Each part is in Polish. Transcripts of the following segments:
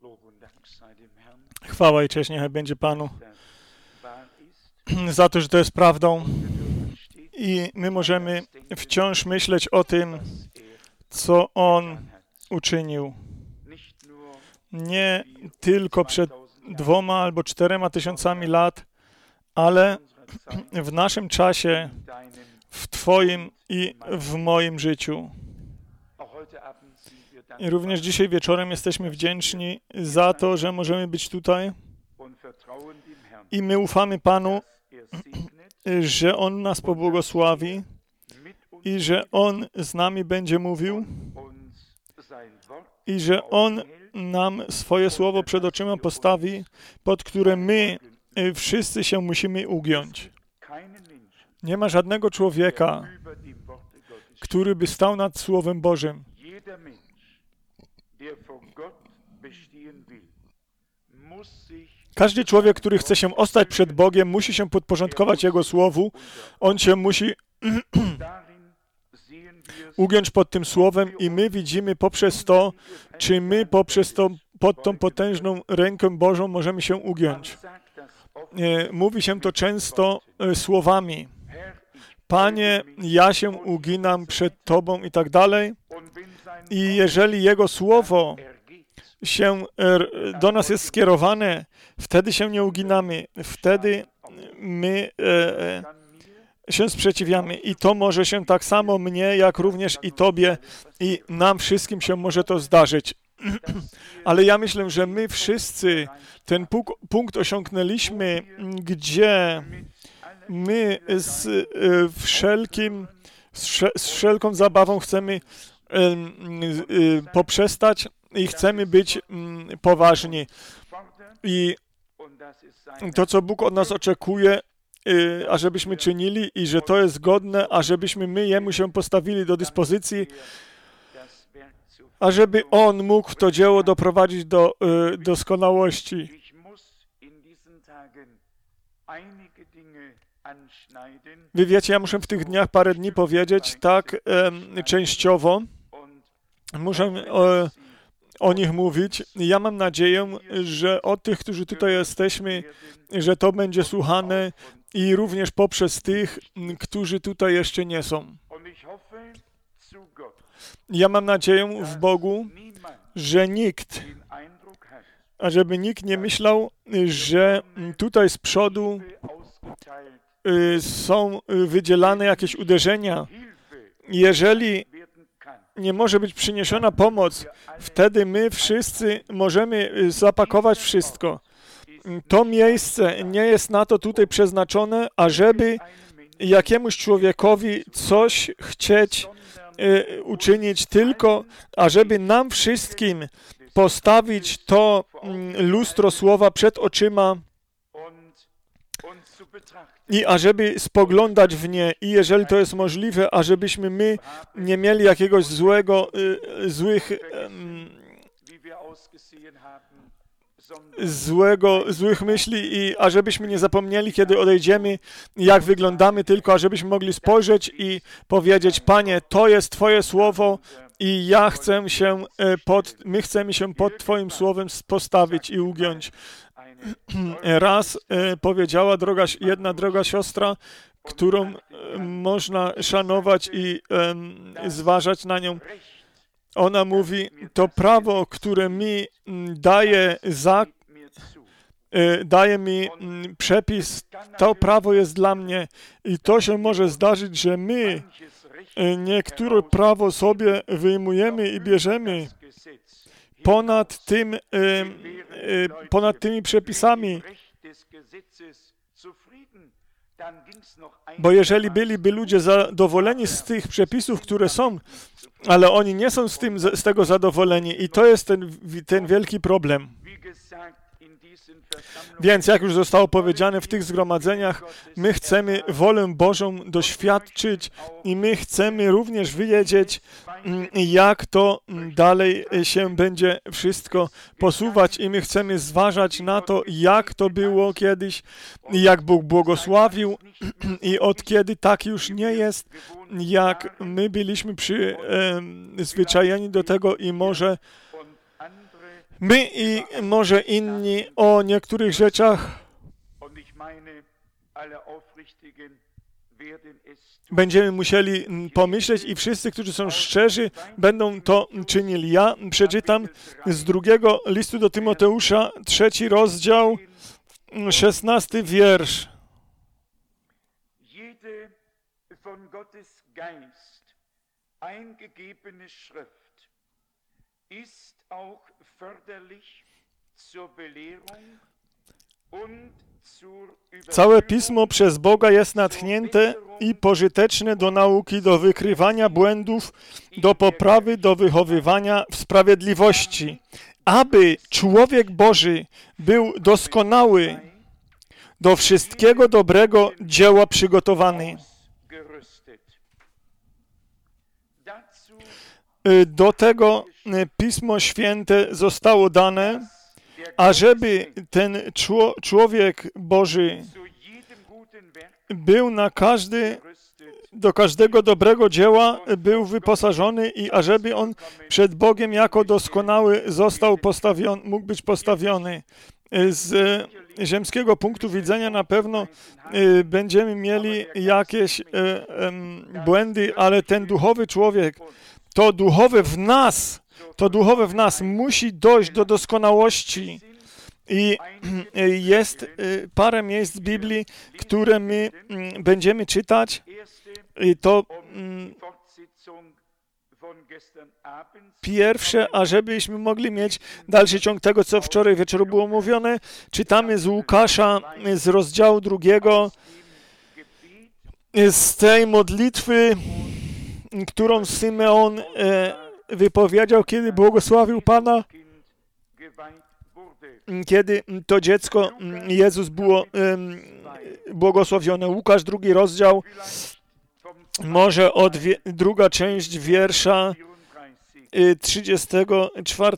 Chwała i cześć niechaj będzie Panu za to, że to jest prawdą i my możemy wciąż myśleć o tym, co On uczynił. Nie tylko przed 2 albo 4 tysiącami lat, ale w naszym czasie, w Twoim i w moim życiu. I również dzisiaj wieczorem jesteśmy wdzięczni za to, że możemy być tutaj i my ufamy Panu, że On nas pobłogosławi i że On z nami będzie mówił i że On nam swoje słowo przed oczyma postawi, pod które my wszyscy się musimy ugiąć. Nie ma żadnego człowieka, który by stał nad Słowem Bożym. Każdy człowiek, który chce się ostać przed Bogiem, musi się podporządkować Jego Słowu. On się musi ugiąć pod tym Słowem i my widzimy poprzez to, czy my poprzez to, pod tą potężną rękę Bożą możemy się ugiąć. Mówi się to często słowami. Panie, ja się uginam przed Tobą i tak dalej. I jeżeli Jego Słowo się do nas jest skierowane, wtedy się nie uginamy, wtedy my się sprzeciwiamy. I to może się tak samo mnie, jak również i Tobie, i nam wszystkim się może to zdarzyć. Ale ja myślę, że my wszyscy ten punkt osiągnęliśmy, gdzie my z wszelką zabawą chcemy poprzestać i chcemy być poważni. I to, co Bóg od nas oczekuje, ażebyśmy czynili i że to jest godne, ażebyśmy my Jemu się postawili do dyspozycji, ażeby On mógł to dzieło doprowadzić do doskonałości. Wy wiecie, ja muszę w tych dniach parę dni powiedzieć tak częściowo. Muszę o nich mówić. Ja mam nadzieję, że od tych, którzy tutaj jesteśmy, że to będzie słuchane i również poprzez tych, którzy tutaj jeszcze nie są. Ja mam nadzieję w Bogu, że ażeby nikt nie myślał, że tutaj z przodu są wydzielane jakieś uderzenia. Jeżeli nie może być przyniesiona pomoc, wtedy my wszyscy możemy zapakować wszystko. To miejsce nie jest na to tutaj przeznaczone, ażeby jakiemuś człowiekowi coś chcieć uczynić, tylko ażeby nam wszystkim postawić to lustro słowa przed oczyma i ażeby spoglądać w nie i jeżeli to jest możliwe, ażebyśmy my nie mieli jakiegoś złych myśli i ażebyśmy nie zapomnieli, kiedy odejdziemy, jak wyglądamy, tylko ażebyśmy mogli spojrzeć i powiedzieć: Panie, to jest Twoje słowo i my chcemy się pod Twoim słowem postawić i ugiąć. Raz powiedziała jedna droga siostra, którą można szanować i zważać na nią. Ona mówi, to prawo, które mi daje mi przepis, to prawo jest dla mnie i to się może zdarzyć, że my niektóre prawo sobie wyjmujemy i bierzemy ponad tymi przepisami. Bo jeżeli byliby ludzie zadowoleni z tych przepisów, które są, ale oni nie są z tego zadowoleni i to jest ten wielki problem. Więc jak już zostało powiedziane w tych zgromadzeniach, my chcemy wolę Bożą doświadczyć i my chcemy również wiedzieć, jak to dalej się będzie wszystko posuwać i my chcemy zważać na to, jak to było kiedyś, jak Bóg błogosławił i od kiedy tak już nie jest, jak my byliśmy przyzwyczajeni do tego i może My i może inni o niektórych rzeczach będziemy musieli pomyśleć i wszyscy, którzy są szczerzy, będą to czynili. Ja przeczytam z 2 listu do Tymoteusza, 3 rozdział, 16 wiersz. Jede von Gottes Geist eingegebene Schrift ist auch förderlich zur Belehrung und Całe Pismo przez Boga jest natchnięte i pożyteczne do nauki, do wykrywania błędów, do poprawy, do wychowywania w sprawiedliwości, aby człowiek Boży był doskonały, do wszystkiego dobrego dzieła przygotowany. Do tego Pismo Święte zostało dane, ażeby ten człowiek Boży był do każdego dobrego dzieła był wyposażony i ażeby on przed Bogiem jako doskonały mógł być postawiony. Z ziemskiego punktu widzenia na pewno będziemy mieli jakieś błędy, ale ten duchowy człowiek, to duchowe w nas musi dojść do doskonałości. I jest parę miejsc w Biblii, które my będziemy czytać. I to pierwsze, ażebyśmy mogli mieć dalszy ciąg tego, co wczoraj wieczór było mówione, czytamy z Łukasza, z rozdziału 2, z tej modlitwy, którą Symeon wypowiedział, kiedy błogosławił Pana, kiedy to dziecko Jezus było błogosławione. Łukasz 2 rozdział, może druga część wiersza 34.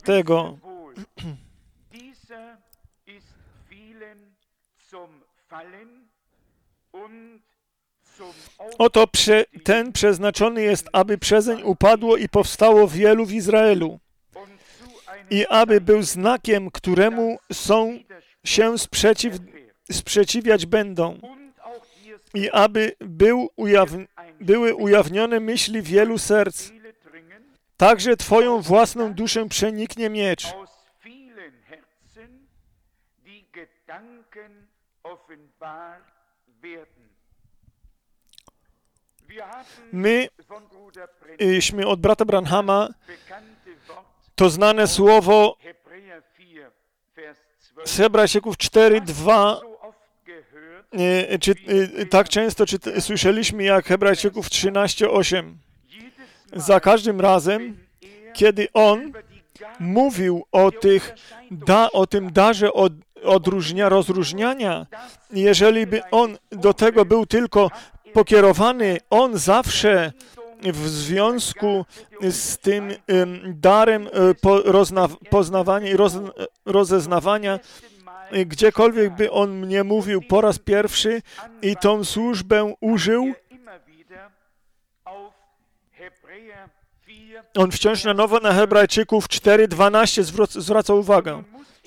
Oto ten przeznaczony jest, aby przezeń upadło i powstało wielu w Izraelu i aby był znakiem, któremu się sprzeciwiać będą i aby były ujawnione myśli wielu serc. Także Twoją własną duszę przeniknie miecz. Myśmy od brata Branhama to znane słowo z Hebrajczyków 4:2 tak często słyszeliśmy jak Hebrajczyków 13:8. Za każdym razem, kiedy on mówił o tym darze rozróżniania, jeżeli by on do tego był tylko pokierowany, on zawsze w związku z tym darem poznawania i rozeznawania, gdziekolwiek by on mnie mówił po raz pierwszy i tą służbę użył, on wciąż na nowo na Hebrajczyków 4:12 zwraca uwagę.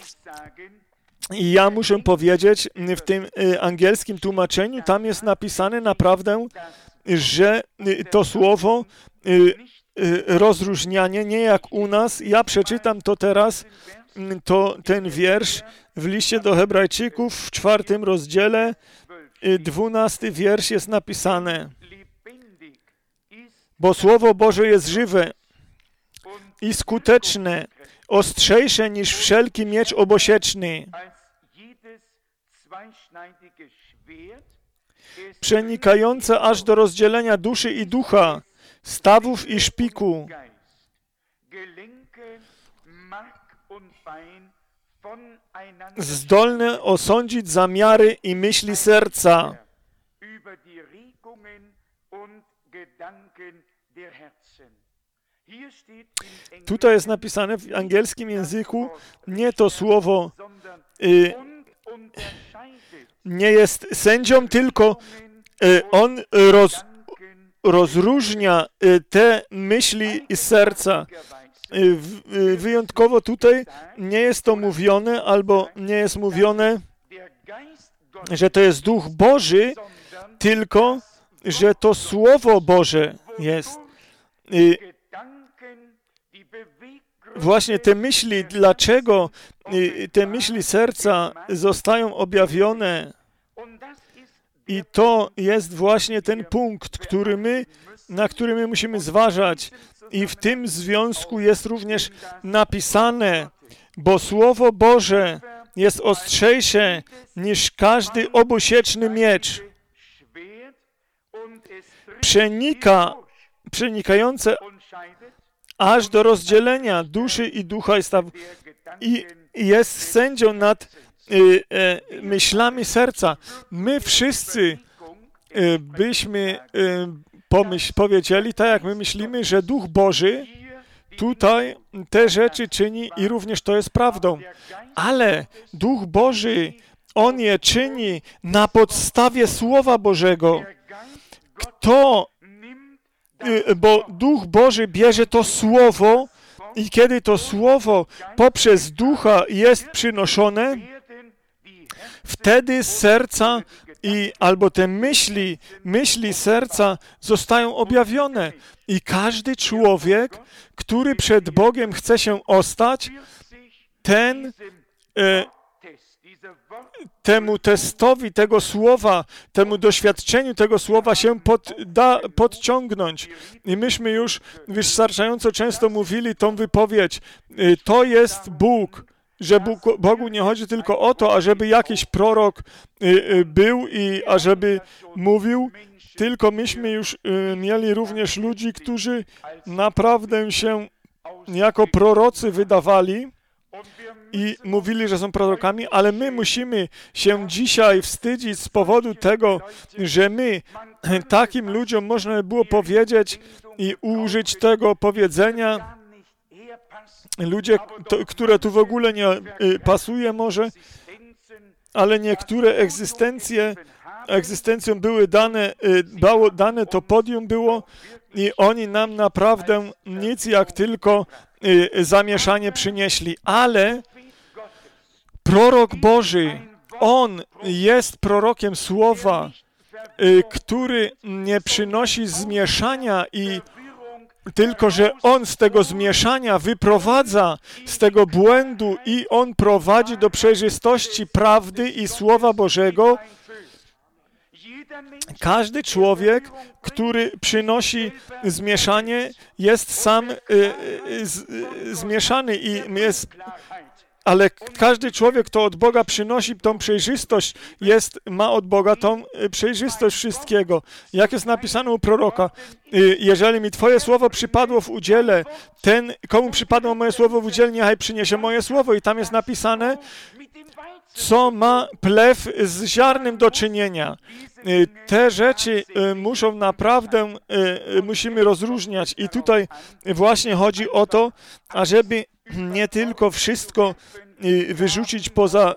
I ja muszę powiedzieć, w tym angielskim tłumaczeniu tam jest napisane naprawdę, że to słowo rozróżnianie, nie jak u nas, ja przeczytam to teraz, ten wiersz w liście do Hebrajczyków w 4 rozdziale, 12 wiersz jest napisane. Bo Słowo Boże jest żywe i skuteczne, ostrzejsze niż wszelki miecz obosieczny, przenikające aż do rozdzielenia duszy i ducha, stawów i szpiku, zdolne osądzić zamiary i myśli serca. Tutaj jest napisane w angielskim języku, nie to słowo nie jest sędzią, tylko on rozróżnia te myśli z serca. wyjątkowo tutaj nie jest to mówione, albo nie jest mówione, że to jest Duch Boży, tylko, że to Słowo Boże jest. Właśnie te myśli, dlaczego te myśli serca zostają objawione, i to jest właśnie ten punkt, na który my musimy zważać. I w tym związku jest również napisane, bo Słowo Boże jest ostrzejsze niż każdy obusieczny miecz. Przenikające aż do rozdzielenia duszy i ducha i jest sędzią nad myślami serca. My wszyscy byśmy powiedzieli, tak jak my myślimy, że Duch Boży tutaj te rzeczy czyni i również to jest prawdą. Ale Duch Boży, On je czyni na podstawie Słowa Bożego. Bo Duch Boży bierze to Słowo i kiedy to Słowo poprzez Ducha jest przynoszone, wtedy serca albo te myśli serca zostają objawione. I każdy człowiek, który przed Bogiem chce się ostać, temu testowi tego słowa, temu doświadczeniu tego słowa się podciągnąć. I myśmy już wystarczająco często mówili tą wypowiedź. To jest Bóg, że Bogu nie chodzi tylko o to, ażeby jakiś prorok był i ażeby mówił, tylko myśmy już mieli również ludzi, którzy naprawdę się jako prorocy wydawali i mówili, że są prorokami, ale my musimy się dzisiaj wstydzić z powodu tego, że my takim ludziom można by było powiedzieć i użyć tego powiedzenia, ludzie, które tu w ogóle nie pasuje może, ale niektóre egzystencjom były dane to podium było i oni nam naprawdę nic jak tylko zamieszanie przynieśli. Ale prorok Boży, on jest prorokiem Słowa, który nie przynosi zmieszania tylko że on z tego zmieszania wyprowadza z tego błędu i on prowadzi do przejrzystości prawdy i Słowa Bożego. Każdy człowiek, który przynosi zmieszanie, jest sam zmieszany ale każdy człowiek, kto od Boga przynosi tą przejrzystość, ma od Boga tą przejrzystość wszystkiego. Jak jest napisane u proroka, jeżeli mi Twoje słowo przypadło w udziale, komu przypadło moje słowo w udziale, niechaj przyniesie moje słowo. I tam jest napisane, co ma plew z ziarnem do czynienia. Te rzeczy musimy rozróżniać. I tutaj właśnie chodzi o to, ażeby nie tylko wszystko wyrzucić poza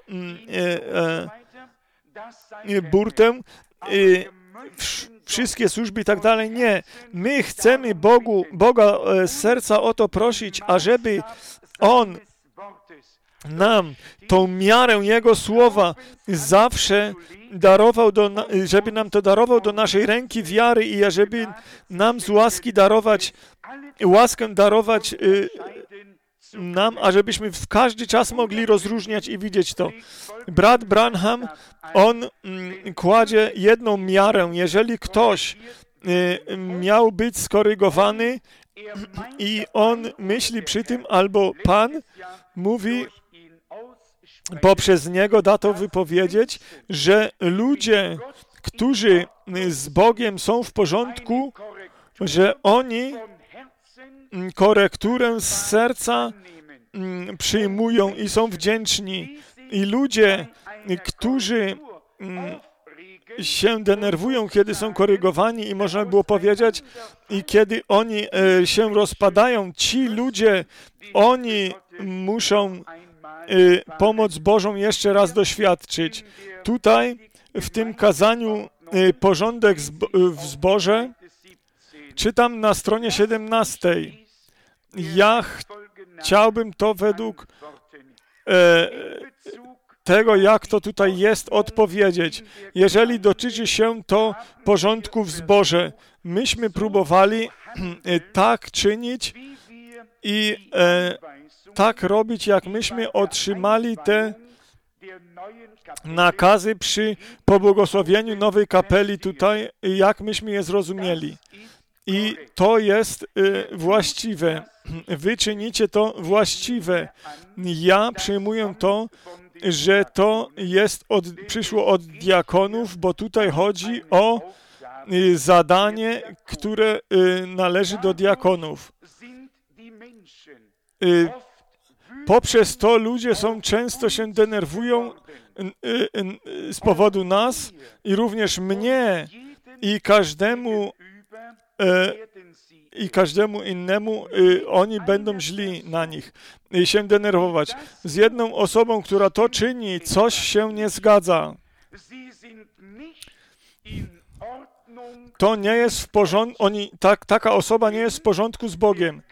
burtę, wszystkie służby i tak dalej. Nie. My chcemy Boga z serca o to prosić, ażeby On nam tą miarę Jego Słowa zawsze darował, żeby nam to darował do naszej ręki wiary i ażeby nam z łaski łaskę darować nam, ażebyśmy w każdy czas mogli rozróżniać i widzieć to. Brat Branham, on kładzie jedną miarę. Jeżeli ktoś miał być skorygowany i on myśli przy tym, albo Pan mówi poprzez niego, da to wypowiedzieć, że ludzie, którzy z Bogiem są w porządku, że oni korekturę z serca przyjmują i są wdzięczni. I ludzie, którzy się denerwują, kiedy są korygowani i można by było powiedzieć, i kiedy oni się rozpadają, ci ludzie, oni muszą pomoc Bożą jeszcze raz doświadczyć. Tutaj w tym kazaniu porządek w zborze czytam na stronie 17. Ja chciałbym to według tego, jak to tutaj jest, odpowiedzieć. Jeżeli dotyczy się to porządku w zborze, myśmy próbowali tak czynić i tak robić, jak myśmy otrzymali te nakazy przy pobłogosławieniu nowej kapeli tutaj, jak myśmy je zrozumieli. I to jest właściwe. Wy czynicie to właściwe. Ja przyjmuję to, że to jest przyszło od diakonów, bo tutaj chodzi o zadanie, które należy do diakonów. Poprzez to ludzie często się denerwują z powodu nas i również mnie i każdemu innemu oni będą źli na nich i się denerwować. Z jedną osobą, która to czyni, coś się nie zgadza. To nie jest w porządku, taka osoba nie jest w porządku z Bogiem,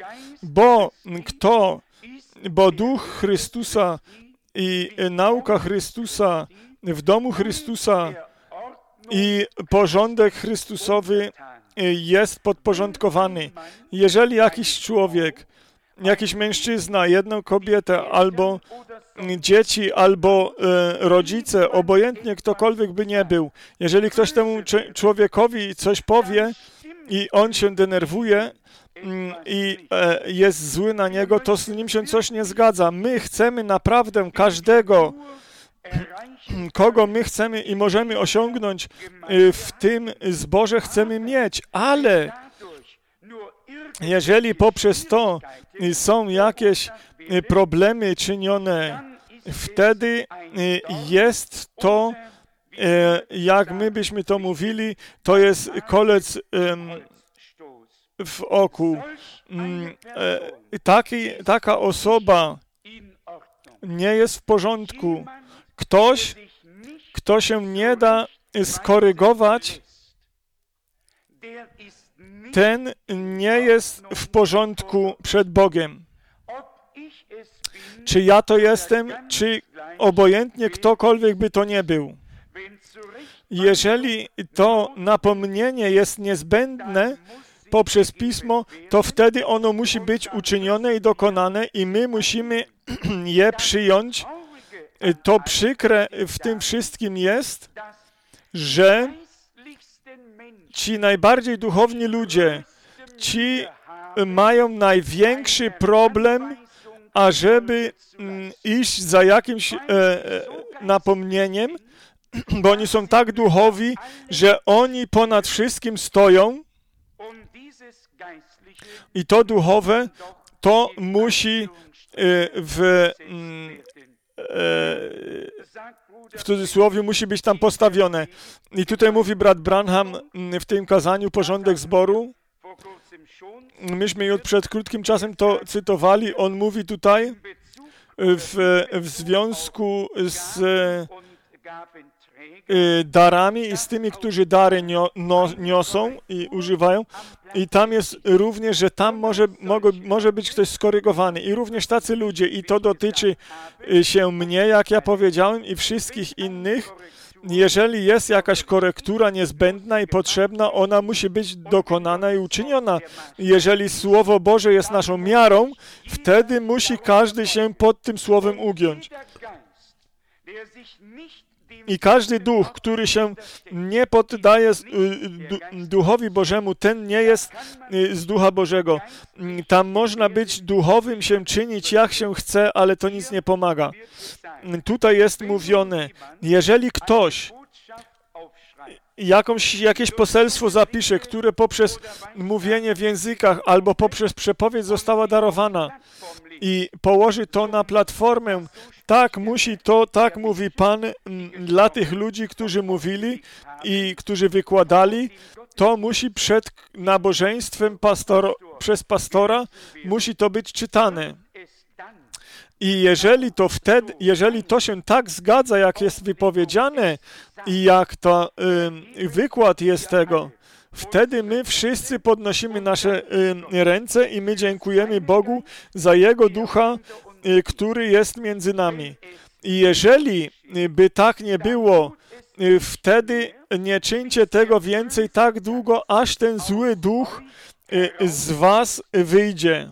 bo Duch Chrystusa i nauka Chrystusa w domu Chrystusa i porządek Chrystusowy jest podporządkowany. Jeżeli jakiś człowiek, jakiś mężczyzna, jedną kobietę, albo dzieci, albo rodzice, obojętnie ktokolwiek by nie był, jeżeli ktoś temu człowiekowi coś powie i on się denerwuje i jest zły na niego, to z nim się coś nie zgadza. My chcemy naprawdę każdego, kogo my chcemy i możemy osiągnąć w tym zborze, chcemy mieć, ale jeżeli poprzez to są jakieś problemy czynione, wtedy jest to, jak my byśmy to mówili, to jest kolec w oku. Taka osoba nie jest w porządku. Kto się nie da skorygować, ten nie jest w porządku przed Bogiem. Czy ja to jestem, czy obojętnie ktokolwiek by to nie był. Jeżeli to napomnienie jest niezbędne poprzez Pismo, to wtedy ono musi być uczynione i dokonane i my musimy je przyjąć. To przykre w tym wszystkim jest, że ci najbardziej duchowni ludzie, ci mają największy problem, ażeby iść za jakimś napomnieniem, bo oni są tak duchowi, że oni ponad wszystkim stoją i to duchowe, to musi w cudzysłowie musi być tam postawione. I tutaj mówi brat Branham w tym kazaniu porządek zboru. Myśmy już przed krótkim czasem to cytowali. On mówi tutaj w związku z darami i z tymi, którzy dary niosą i używają. I tam jest również, że tam może być ktoś skorygowany. I również tacy ludzie. I to dotyczy się mnie, jak ja powiedziałem, i wszystkich innych. Jeżeli jest jakaś korektura niezbędna i potrzebna, ona musi być dokonana i uczyniona. Jeżeli Słowo Boże jest naszą miarą, wtedy musi każdy się pod tym Słowem ugiąć. I każdy duch, który się nie poddaje Duchowi Bożemu, ten nie jest z Ducha Bożego. Tam można być duchowym, się czynić jak się chce, ale to nic nie pomaga. Tutaj jest mówione, jeżeli ktoś jakieś poselstwo zapisze, które poprzez mówienie w językach albo poprzez przepowiedź została darowana i położy to na platformę, tak mówi Pan dla tych ludzi, którzy mówili i którzy wykładali, to musi przed nabożeństwem przez pastora musi to być czytane. I jeżeli to się tak zgadza, jak jest wypowiedziane i jak to wykład jest tego, wtedy my wszyscy podnosimy nasze ręce i my dziękujemy Bogu za Jego Ducha, który jest między nami. I jeżeli by tak nie było, wtedy nie czyńcie tego więcej tak długo, aż ten zły duch z was wyjdzie.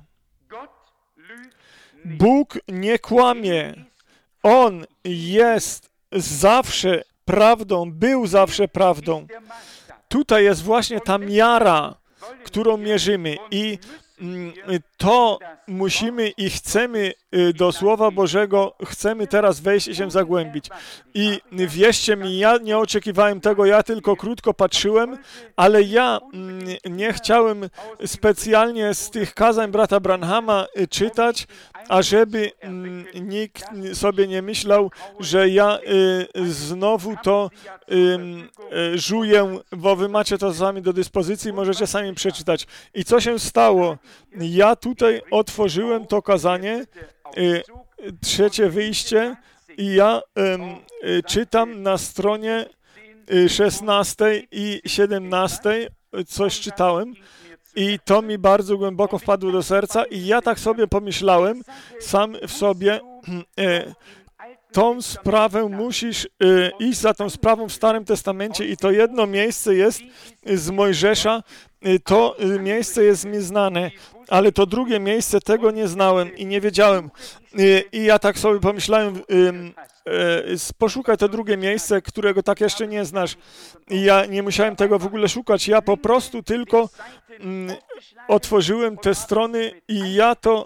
Bóg nie kłamie. On jest zawsze prawdą, był zawsze prawdą. Tutaj jest właśnie ta miara, którą mierzymy i to musimy i chcemy do Słowa Bożego, chcemy teraz wejść i się zagłębić. I wierzcie mi, ja nie oczekiwałem tego, ja tylko krótko patrzyłem, ale ja nie chciałem specjalnie z tych kazań brata Branhama czytać, ażeby nikt sobie nie myślał, że ja znowu to żuję, bo wy macie to sami do dyspozycji, możecie sami przeczytać. I co się stało? Ja tutaj otworzyłem to kazanie, trzecie wyjście, i ja czytam na stronie 16 i 17, coś czytałem, i to mi bardzo głęboko wpadło do serca i ja tak sobie pomyślałem, sam w sobie, tą sprawę musisz iść za tą sprawą w Starym Testamencie i to jedno miejsce jest z Mojżesza, to miejsce jest mi znane, ale to drugie miejsce tego nie znałem i nie wiedziałem. I ja tak sobie pomyślałem, poszukaj to drugie miejsce, którego tak jeszcze nie znasz. I ja nie musiałem tego w ogóle szukać. Ja po prostu tylko otworzyłem te strony i ja to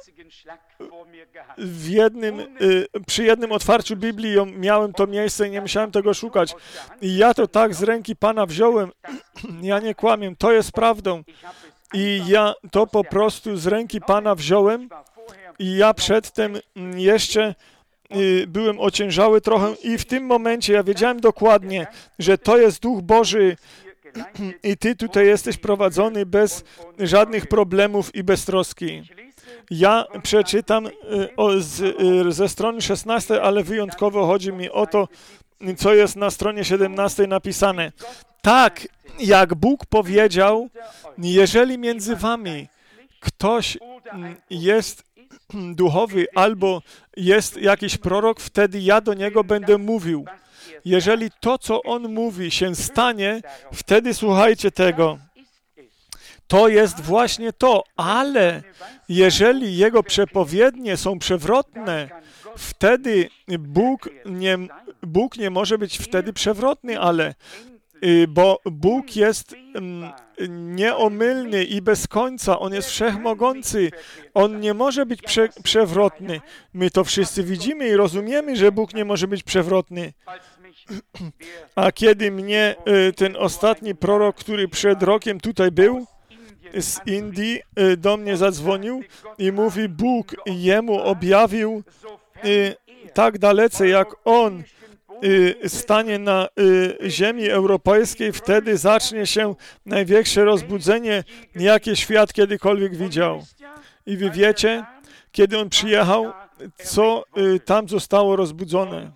przy jednym otwarciu Biblii miałem to miejsce i nie musiałem tego szukać. I ja to tak z ręki Pana wziąłem. Ja nie kłamię, to jest prawdą. I ja to po prostu z ręki Pana wziąłem i ja przedtem jeszcze byłem ociężały trochę i w tym momencie ja wiedziałem dokładnie, że to jest Duch Boży i Ty tutaj jesteś prowadzony bez żadnych problemów i bez troski. Ja przeczytam ze strony 16, ale wyjątkowo chodzi mi o to, co jest na stronie 17 napisane. Tak, jak Bóg powiedział, jeżeli między wami ktoś jest duchowy albo jest jakiś prorok, wtedy ja do niego będę mówił. Jeżeli to, co on mówi, się stanie, wtedy słuchajcie tego. To jest właśnie to, ale jeżeli jego przepowiednie są przewrotne, wtedy Bóg nie może być wtedy przewrotny, ale bo Bóg jest nieomylny i bez końca, On jest wszechmogący, On nie może być przewrotny. My to wszyscy widzimy i rozumiemy, że Bóg nie może być przewrotny. A kiedy mnie ten ostatni prorok, który przed rokiem tutaj był, z Indii, do mnie zadzwonił i mówi, Bóg jemu objawił tak dalece, jak on stanie na ziemi europejskiej, wtedy zacznie się największe rozbudzenie, jakie świat kiedykolwiek widział. I wy wiecie, kiedy on przyjechał, co tam zostało rozbudzone.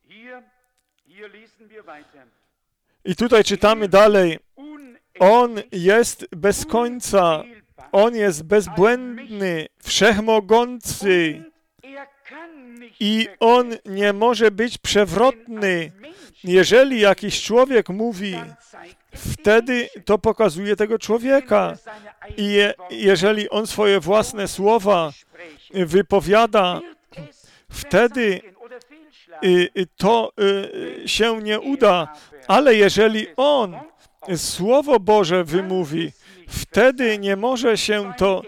I tutaj czytamy dalej. On jest bez końca, On jest bezbłędny, wszechmogący i On nie może być przewrotny. Jeżeli jakiś człowiek mówi, wtedy to pokazuje tego człowieka. I jeżeli on swoje własne słowa wypowiada, wtedy to się nie uda. Ale jeżeli on Słowo Boże wymówi, wtedy nie może się to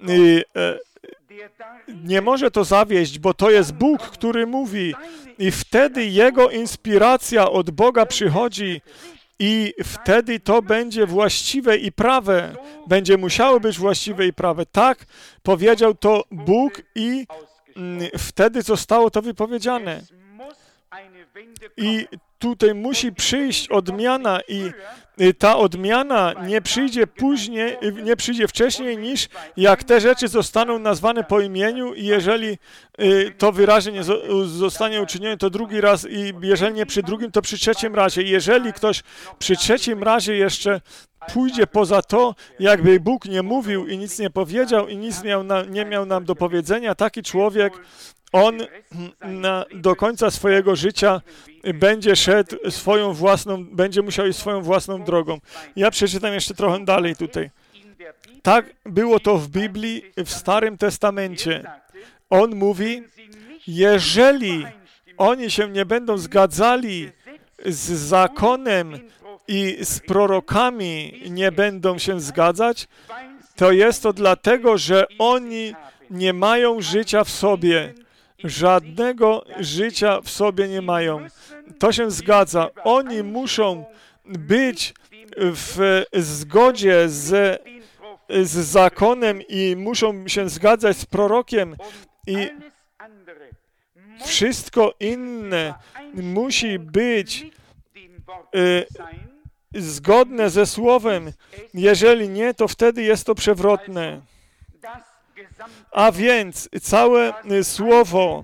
nie może to zawieść, bo to jest Bóg, który mówi i wtedy Jego inspiracja od Boga przychodzi i wtedy to będzie właściwe i prawe. Będzie musiało być właściwe i prawe. Tak powiedział to Bóg i wtedy zostało to wypowiedziane. I tutaj musi przyjść odmiana i ta odmiana nie przyjdzie później, nie przyjdzie wcześniej, niż jak te rzeczy zostaną nazwane po imieniu i jeżeli to wyraźnie nie zostanie uczynione, to drugi raz i jeżeli nie przy drugim, to przy trzecim razie. Jeżeli ktoś przy trzecim razie jeszcze pójdzie poza to, jakby Bóg nie mówił i nic nie powiedział i nic nie miał nam do powiedzenia, taki człowiek, on do końca swojego życia będzie szedł będzie musiał iść swoją własną drogą. Ja przeczytam jeszcze trochę dalej tutaj. Tak było to w Biblii, w Starym Testamencie. On mówi, jeżeli oni się nie będą zgadzali z zakonem i z prorokami, nie będą się zgadzać, to jest to dlatego, że oni nie mają życia w sobie. Żadnego życia w sobie nie mają. To się zgadza. Oni muszą być w zgodzie z zakonem i muszą się zgadzać z prorokiem i wszystko inne musi być zgodne ze Słowem. Jeżeli nie, to wtedy jest to przewrotne. A więc całe Słowo,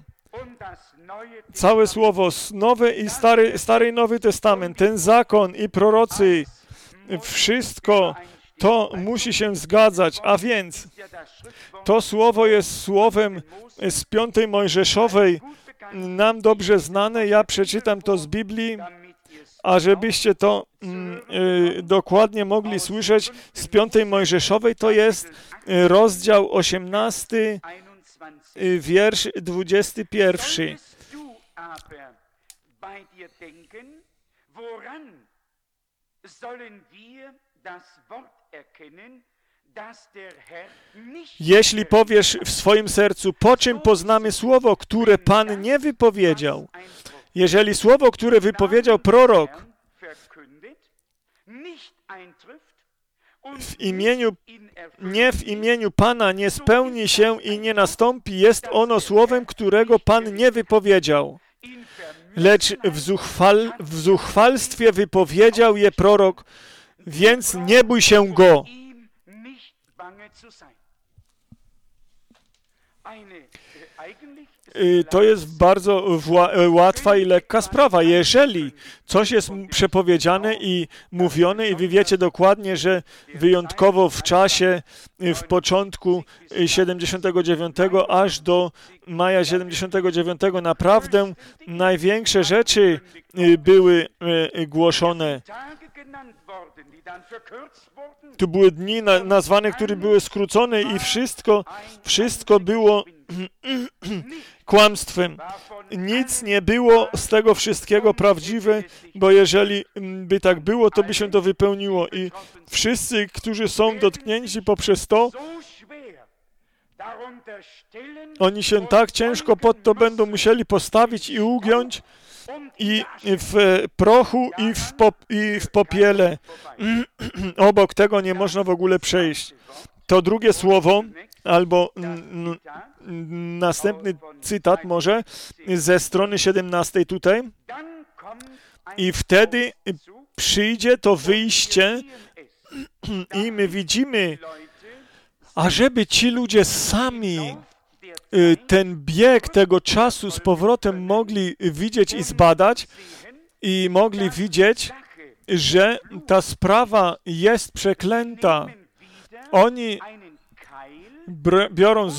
Stary i Nowy Testament, ten zakon i prorocy, wszystko to musi się zgadzać. A więc to Słowo jest Słowem z 5 Mojżeszowej, nam dobrze znane. Ja przeczytam to z Biblii, a żebyście to dokładnie mogli słyszeć, z 5 Mojżeszowej to jest rozdział 18, wiersz 21. Jeśli powiesz w swoim sercu, po czym poznamy słowo, które Pan nie wypowiedział, jeżeli słowo, które wypowiedział prorok, nie w imieniu Pana nie spełni się i nie nastąpi, jest ono słowem, którego Pan nie wypowiedział. Lecz w zuchwalstwie wypowiedział je prorok, więc nie bój się go. To jest bardzo łatwa i lekka sprawa. Jeżeli coś jest przepowiedziane i mówione i wy wiecie dokładnie, że wyjątkowo w czasie, w początku 79 aż do maja 79 naprawdę największe rzeczy były głoszone. Tu były dni nazwane, które były skrócone i wszystko było kłamstwem. Nic nie było z tego wszystkiego prawdziwe, bo jeżeli by tak było, to by się to wypełniło. I wszyscy, którzy są dotknięci poprzez to, oni się tak ciężko pod to będą musieli postawić i ugiąć, i w prochu, i w popiele. Obok tego nie można w ogóle przejść. To drugie słowo, albo następny cytat może ze strony 17 tutaj. I wtedy przyjdzie to wyjście i my widzimy, ażeby ci ludzie sami ten bieg tego czasu z powrotem mogli widzieć i zbadać i mogli widzieć, że ta sprawa jest przeklęta. Oni biorą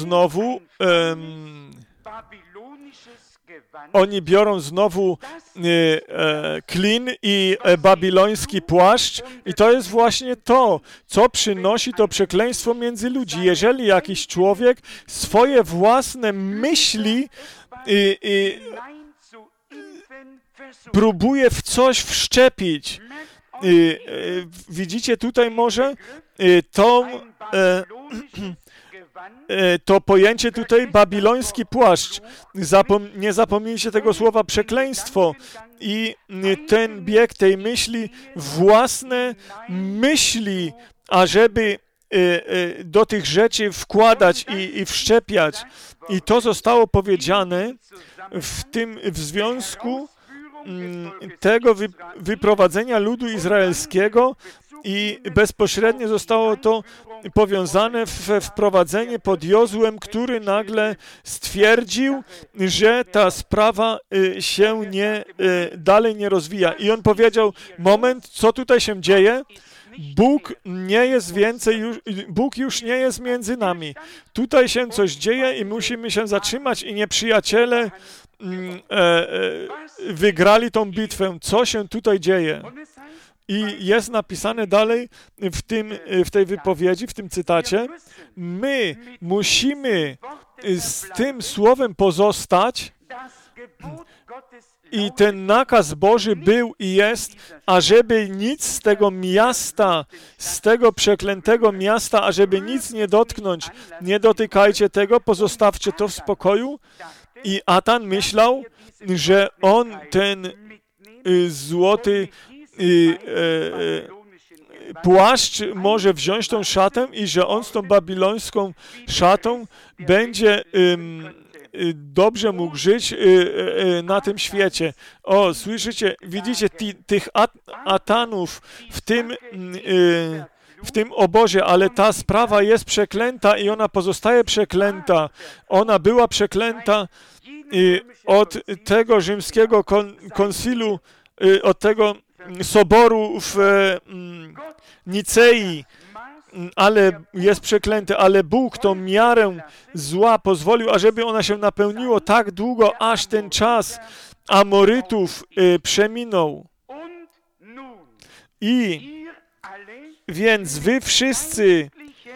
znowu klin i babiloński płaszcz i to jest właśnie to, co przynosi to przekleństwo między ludzi. Jeżeli jakiś człowiek swoje własne myśli próbuje w coś wszczepić. Widzicie tutaj może to pojęcie tutaj babiloński płaszcz. Nie zapomnijcie tego słowa przekleństwo i ten bieg tej myśli, własne myśli, ażeby do tych rzeczy wkładać i wszczepiać. I to zostało powiedziane w związku tego wyprowadzenia ludu izraelskiego i bezpośrednio zostało to powiązane we wprowadzenie pod Jozłem, który nagle stwierdził, że ta sprawa się dalej nie rozwija. I on powiedział, moment, co tutaj się dzieje? Bóg już nie jest między nami. Tutaj się coś dzieje i musimy się zatrzymać i nieprzyjaciele wygrali tą bitwę. Co się tutaj dzieje? I jest napisane dalej w tej wypowiedzi, w tym cytacie, my musimy z tym słowem pozostać i ten nakaz Boży był i jest, ażeby nic z tego miasta, z tego przeklętego miasta, ażeby nic nie dotknąć. Nie dotykajcie tego, pozostawcie to w spokoju. I Atan myślał, że on ten złoty płaszcz może wziąć tą szatę i że on z tą babilońską szatą będzie dobrze mógł żyć na tym świecie. O, słyszycie, widzicie tych Atanów w tym obozie, ale ta sprawa jest przeklęta i ona pozostaje przeklęta. Ona była przeklęta od tego rzymskiego konsylu, od tego soboru w Nicei, ale jest przeklęty, ale Bóg tą miarę zła pozwolił, ażeby ona się napełniła tak długo, aż ten czas Amorytów przeminął. I więc wy wszyscy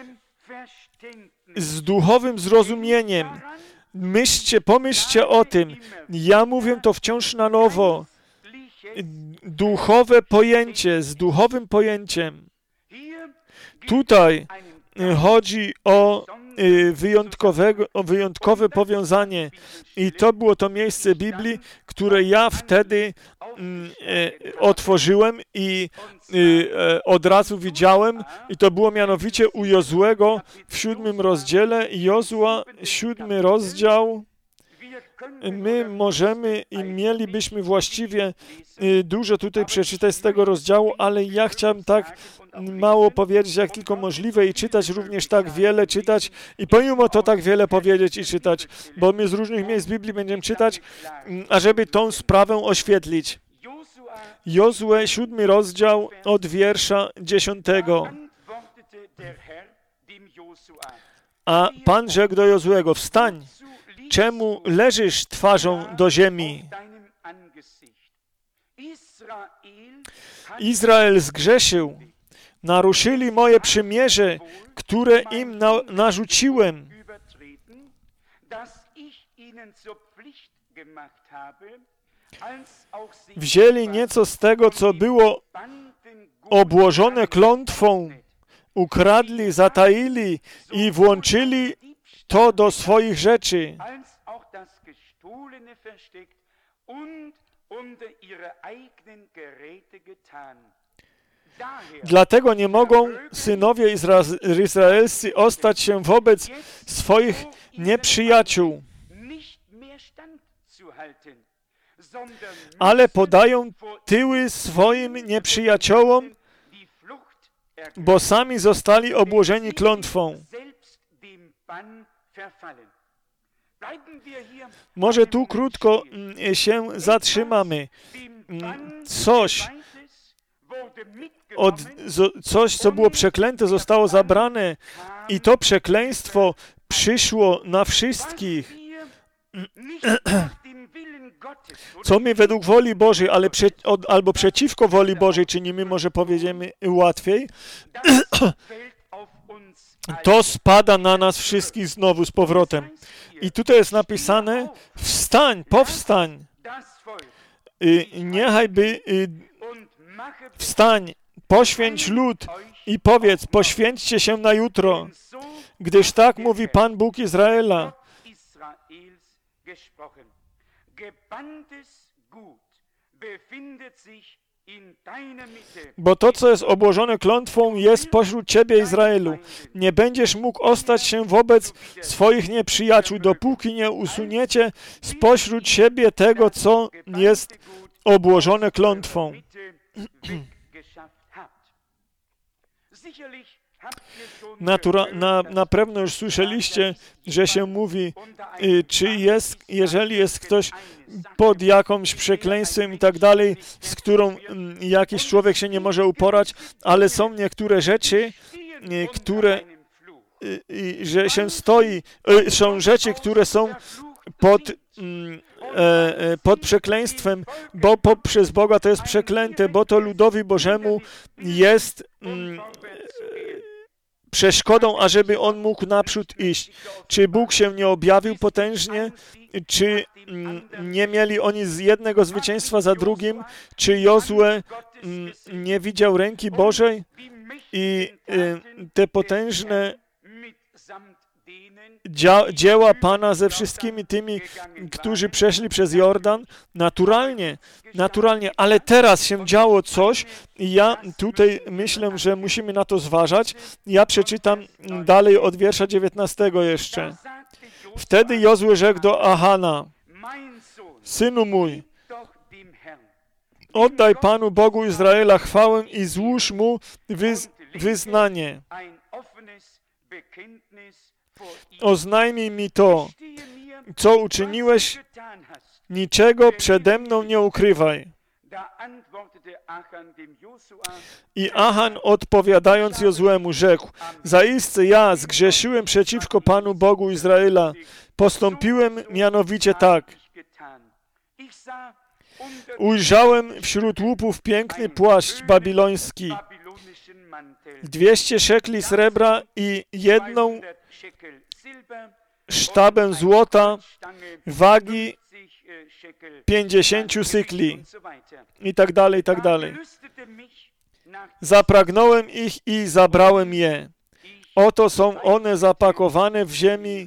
z duchowym zrozumieniem pomyślcie o tym. Ja mówię to wciąż na nowo. Duchowe pojęcie, z duchowym pojęciem. Tutaj chodzi o wyjątkowe powiązanie. I to było to miejsce Biblii, które ja wtedy otworzyłem i od razu widziałem. I to było mianowicie u Jozłego w 7 rozdziale. Jozua, 7 rozdział. My możemy i mielibyśmy właściwie dużo tutaj przeczytać z tego rozdziału, ale ja chciałem tak mało powiedzieć, jak tylko możliwe i czytać również tak wiele, czytać i pomimo to tak wiele powiedzieć i czytać, bo my z różnych miejsc Biblii będziemy czytać, ażeby tą sprawę oświetlić. Jozue, 7 rozdział od wiersza 10. A Pan rzekł do Jozłego, wstań, czemu leżysz twarzą do ziemi? Izrael zgrzeszył, naruszyli moje przymierze, które im narzuciłem. Wzięli nieco z tego, co było obłożone klątwą, ukradli, zataili i włączyli to do swoich rzeczy. Dlatego nie mogą synowie izraelscy ostać się wobec swoich nieprzyjaciół, ale podają tyły swoim nieprzyjaciołom, bo sami zostali obłożeni klątwą. Może tu krótko się zatrzymamy. Coś, co było przeklęte, zostało zabrane i to przekleństwo przyszło na wszystkich. Co my według woli Bożej, albo przeciwko woli Bożej czynimy, może powiemy łatwiej, to spada na nas wszystkich znowu z powrotem. I tutaj jest napisane, wstań, powstań. Wstań, poświęć lud i powiedz, poświęćcie się na jutro, gdyż tak mówi Pan Bóg Izraela. Bo to, co jest obłożone klątwą, jest pośród ciebie, Izraelu. Nie będziesz mógł ostać się wobec swoich nieprzyjaciół, dopóki nie usuniecie spośród siebie tego, co jest obłożone klątwą. Na pewno już słyszeliście, że się mówi, jeżeli jest ktoś pod jakimś przekleństwem i tak dalej, z którą jakiś człowiek się nie może uporać, ale są niektóre rzeczy, że się stoi, są rzeczy, które są pod przekleństwem, bo poprzez Boga to jest przeklęte, bo to ludowi Bożemu jest przeszkodą, ażeby on mógł naprzód iść. Czy Bóg się nie objawił potężnie? Czy nie mieli oni z jednego zwycięstwa za drugim? Czy Jozue nie widział ręki Bożej? I te potężne dzieła Pana ze wszystkimi tymi, którzy przeszli przez Jordan, naturalnie, ale teraz się działo coś i ja tutaj myślę, że musimy na to zważać. Ja przeczytam dalej od wiersza 19 jeszcze. Wtedy Jozue rzekł do Ahana: synu mój, oddaj Panu Bogu Izraela chwałę i złóż Mu wyznanie. Oznajmij mi to, co uczyniłeś, niczego przede mną nie ukrywaj. I Achan odpowiadając Jozuemu rzekł: zaiste ja zgrzeszyłem przeciwko Panu Bogu Izraela. Postąpiłem mianowicie tak. Ujrzałem wśród łupów piękny płaszcz babiloński, 200 szekli srebra i jedną sztabę złota wagi 50 sykli i tak dalej, i tak dalej. Zapragnąłem ich i zabrałem je. Oto są one zapakowane w ziemi.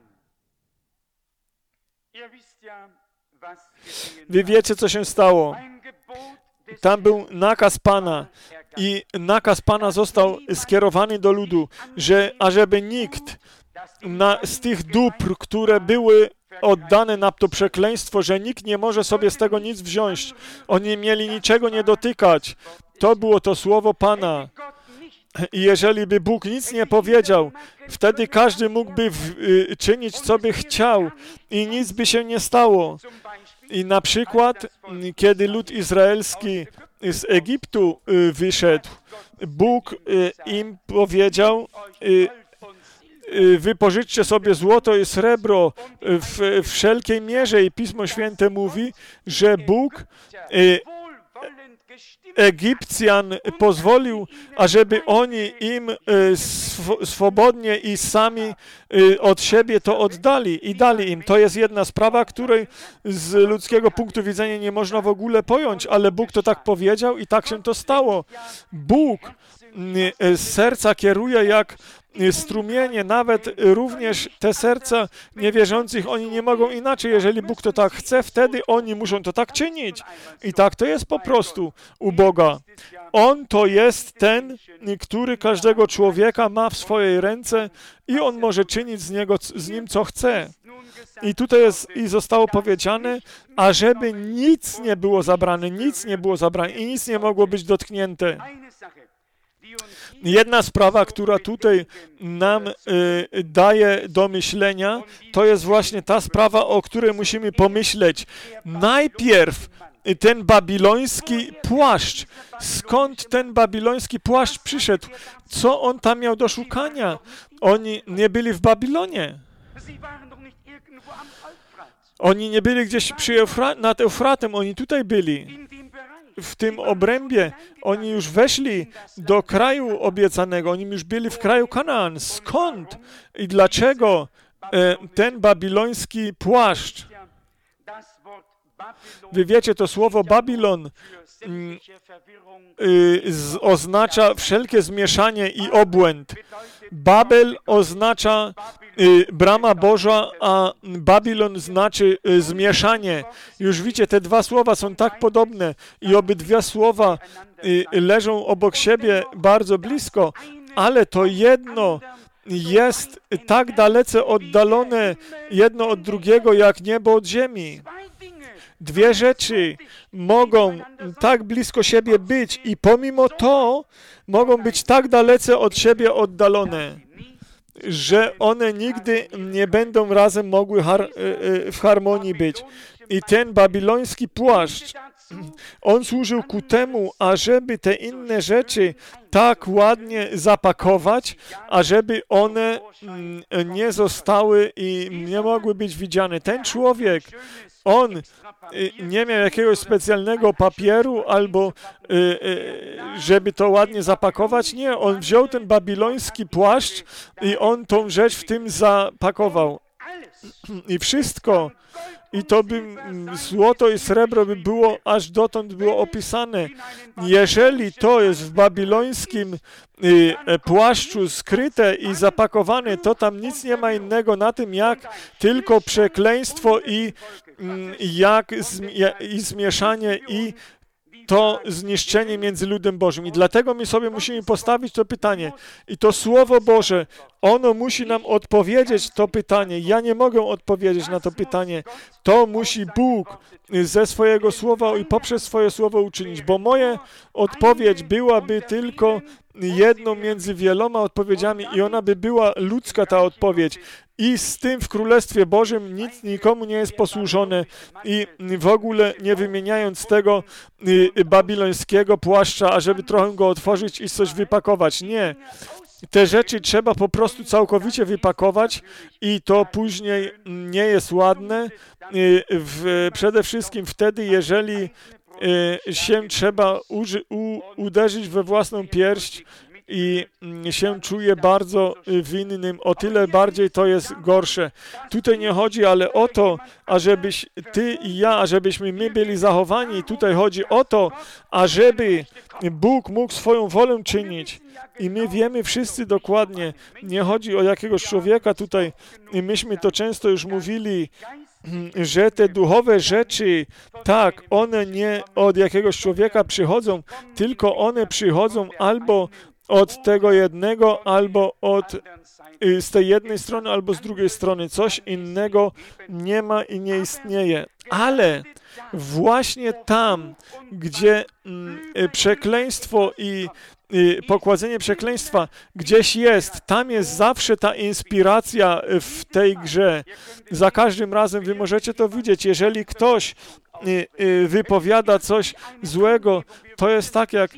Wy wiecie, co się stało. Tam był nakaz Pana i nakaz Pana został skierowany do ludu, że ażeby nikt z tych dóbr, które były oddane na to przekleństwo, że nikt nie może sobie z tego nic wziąć. Oni mieli niczego nie dotykać. To było to słowo Pana. I jeżeli by Bóg nic nie powiedział, wtedy każdy mógłby czynić, co by chciał i nic by się nie stało. I na przykład, kiedy lud izraelski z Egiptu wyszedł, Bóg im powiedział: wypożyczcie sobie złoto i srebro w wszelkiej mierze. I Pismo Święte mówi, że Bóg Egipcjan pozwolił, ażeby oni im swobodnie i sami od siebie to oddali i dali im. To jest jedna sprawa, której z ludzkiego punktu widzenia nie można w ogóle pojąć, ale Bóg to tak powiedział i tak się to stało. Bóg z serca kieruje jak strumienie, nawet również te serca niewierzących, oni nie mogą inaczej. Jeżeli Bóg to tak chce, wtedy oni muszą to tak czynić. I tak to jest po prostu u Boga. On to jest ten, który każdego człowieka ma w swojej ręce i on może czynić z nim co chce. I tutaj zostało powiedziane, ażeby nic nie było zabrane i nic nie mogło być dotknięte. Jedna sprawa, która tutaj nam daje do myślenia, to jest właśnie ta sprawa, o której musimy pomyśleć. Najpierw ten babiloński płaszcz. Skąd ten babiloński płaszcz przyszedł? Co on tam miał do szukania? Oni nie byli w Babilonie. Oni nie byli gdzieś nad Eufratem, oni tutaj byli. W tym obrębie oni już weszli do kraju obiecanego, oni już byli w kraju Kanaan. Skąd i dlaczego ten babiloński płaszcz? Wy wiecie, to słowo Babilon oznacza wszelkie zmieszanie i obłęd. Babel oznacza brama Boża, a Babilon znaczy zmieszanie. Już widzicie, te dwa słowa są tak podobne i obydwa słowa leżą obok siebie bardzo blisko, ale to jedno jest tak dalece oddalone jedno od drugiego, jak niebo od ziemi. Dwie rzeczy mogą tak blisko siebie być i pomimo to mogą być tak dalece od siebie oddalone, że one nigdy nie będą razem mogły w harmonii być. I ten babiloński płaszcz, on służył ku temu, ażeby te inne rzeczy tak ładnie zapakować, ażeby one nie zostały i nie mogły być widziane. Ten człowiek, on nie miał jakiegoś specjalnego papieru albo żeby to ładnie zapakować. Nie, on wziął ten babiloński płaszcz i on tą rzecz w tym zapakował. I wszystko. I to by złoto i srebro by było, aż dotąd było opisane. Jeżeli to jest w babilońskim płaszczu skryte i zapakowane, to tam nic nie ma innego na tym, jak tylko przekleństwo i zmieszanie i to zniszczenie między ludem Bożym. I dlatego my sobie musimy postawić to pytanie. I to Słowo Boże, ono musi nam odpowiedzieć to pytanie. Ja nie mogę odpowiedzieć na to pytanie. To musi Bóg ze swojego Słowa i poprzez swoje Słowo uczynić, bo moja odpowiedź byłaby tylko jedną między wieloma odpowiedziami i ona by była ludzka, ta odpowiedź. I z tym w Królestwie Bożym nic nikomu nie jest posłużone i w ogóle nie wymieniając tego babilońskiego płaszcza, ażeby trochę go otworzyć i coś wypakować. Nie. Te rzeczy trzeba po prostu całkowicie wypakować i to później nie jest ładne. Przede wszystkim wtedy, jeżeli się trzeba uderzyć we własną pierś i się czuje bardzo winnym, o tyle bardziej to jest gorsze. Tutaj nie chodzi ale o to, ażebyś ty i ja, ażebyśmy my byli zachowani. Tutaj chodzi o to, ażeby Bóg mógł swoją wolę czynić. I my wiemy wszyscy dokładnie, nie chodzi o jakiegoś człowieka tutaj, i myśmy to często już mówili, że te duchowe rzeczy, tak, one nie od jakiegoś człowieka przychodzą, tylko one przychodzą albo od tego jednego, albo z tej jednej strony, albo z drugiej strony. Coś innego nie ma i nie istnieje. Ale właśnie tam, gdzie przekleństwo i pokładzenie przekleństwa gdzieś jest, tam jest zawsze ta inspiracja w tej grze. Za każdym razem wy możecie to widzieć. Jeżeli ktoś wypowiada coś złego, to jest tak jak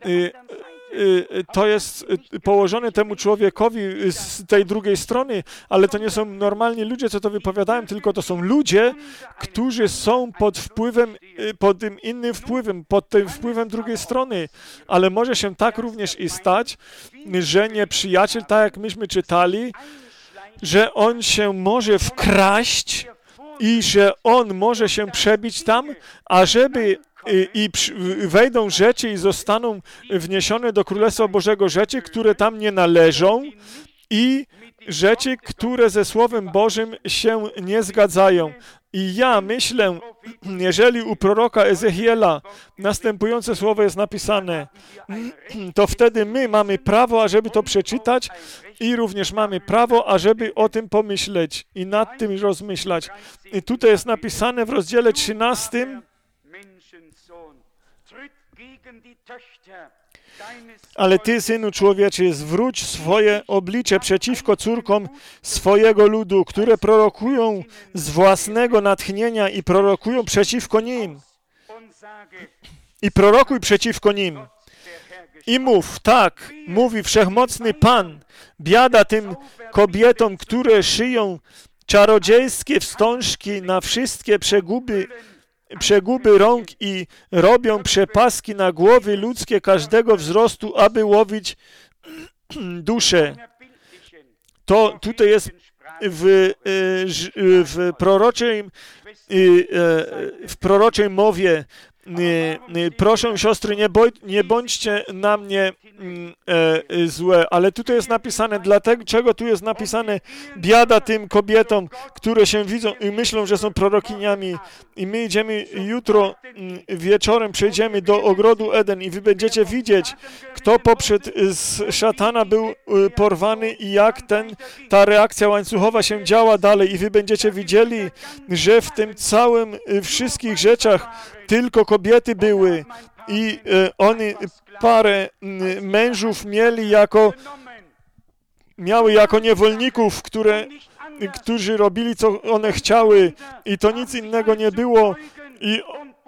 to jest położone temu człowiekowi z tej drugiej strony, ale to nie są normalni ludzie, co to wypowiadają, tylko to są ludzie, którzy są pod tym innym wpływem, pod tym wpływem drugiej strony. Ale może się tak również i stać, że nieprzyjaciel, tak jak myśmy czytali, że on się może wkraść i że on może się przebić tam, ażeby wejdą rzeczy i zostaną wniesione do Królestwa Bożego rzeczy, które tam nie należą i rzeczy, które ze Słowem Bożym się nie zgadzają. I ja myślę, jeżeli u proroka Ezechiela następujące słowo jest napisane, to wtedy my mamy prawo, ażeby to przeczytać i również mamy prawo, ażeby o tym pomyśleć i nad tym rozmyślać. I tutaj jest napisane w rozdziale 13, ale ty, synu człowieczy, zwróć swoje oblicze przeciwko córkom swojego ludu, które prorokują z własnego natchnienia i prorokują przeciwko nim. I prorokuj przeciwko nim. I mów, tak, mówi Wszechmocny Pan, biada tym kobietom, które szyją czarodziejskie wstążki na wszystkie przeguby rąk i robią przepaski na głowy ludzkie każdego wzrostu, aby łowić duszę. To tutaj jest w proroczej mowie Proszę siostry, nie bądźcie na mnie złe, ale tutaj jest napisane, dlaczego tu jest napisane biada tym kobietom, które się widzą i myślą, że są prorokiniami. I my idziemy jutro wieczorem, przejdziemy do ogrodu Eden i wy będziecie widzieć, kto poprzed szatana był porwany i jak ta reakcja łańcuchowa się działa dalej. I wy będziecie widzieli, że w tym całym, wszystkich rzeczach tylko kobiety były i oni parę mężów miały jako niewolników, którzy robili, co one chciały i to nic innego nie było i